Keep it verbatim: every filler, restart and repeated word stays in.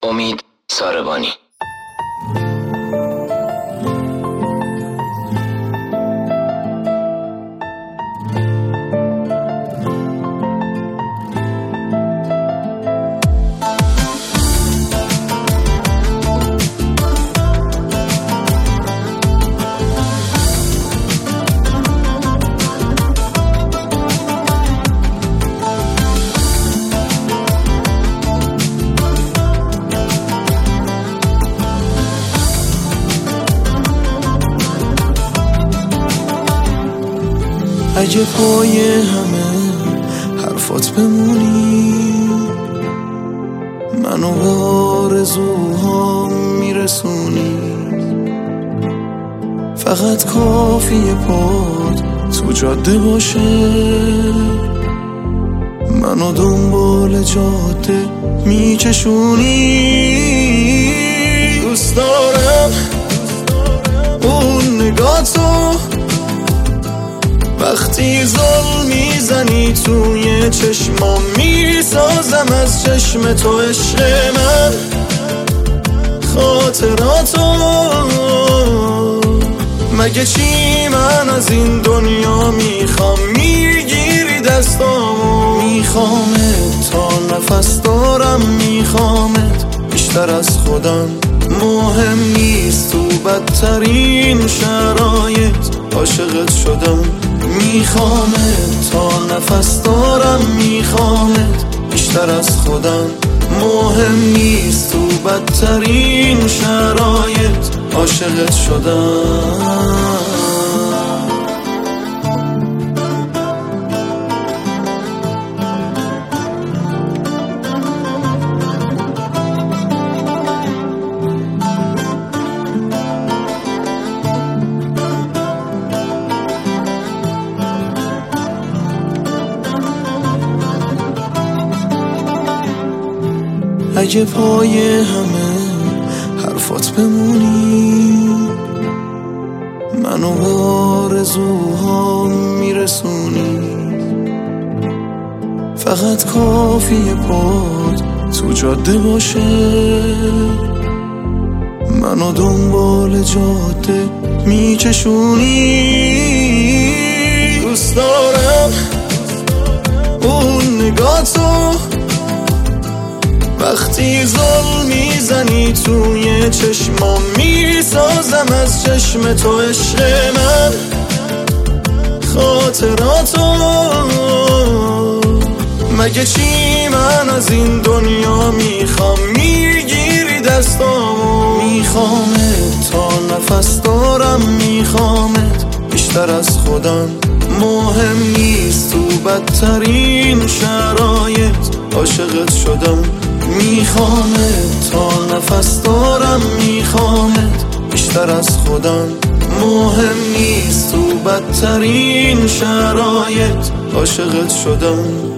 امید ساربانی. اگه پای همه حرفات بمونی، منو به آرزوهام میرسونی. فقط کافیه پات تو جاده باشه، منو دنبال جاده میکشونی. دوست دارم اون نگاتو وقتی زل میزنی توی چشمام، میسازم از چشم تو عشق من خاطراتو. مگه چی من از این دنیا میخوام، میگیری دستامو. میخوامت تا نفس دارم، میخوامت بیشتر از خودم. مهم نیست تو بدترین شرایط عاشقت شدم. میخوامت تا نفس دارم، میخوامت بیشتر از خودم. مهم نیست تو بدترین شرایط عاشقت شدم. اگه پای همه حرفات بمونی، منو به آرزوهام میرسونی. فقط کافیه پات تو جاده باشه، منو دنبال جاده میکشونی. دوست دارم اون نگاتو وقتی زل میزنی توی چشمام، میسازم از چشم تو عشق من خاطراتو. مگه چی من از این دنیا میخوام، میگیری دستامو. میخوامت تا نفس دارم، میخوامت بیشتر از خودم. مهم نیست تو بدترین شرایط عاشقت شدم. میخوامت تا نفس دارم، میخوامت بیشتر از خودم. مهم نیست تو بدترین شرایط عاشقت شدم.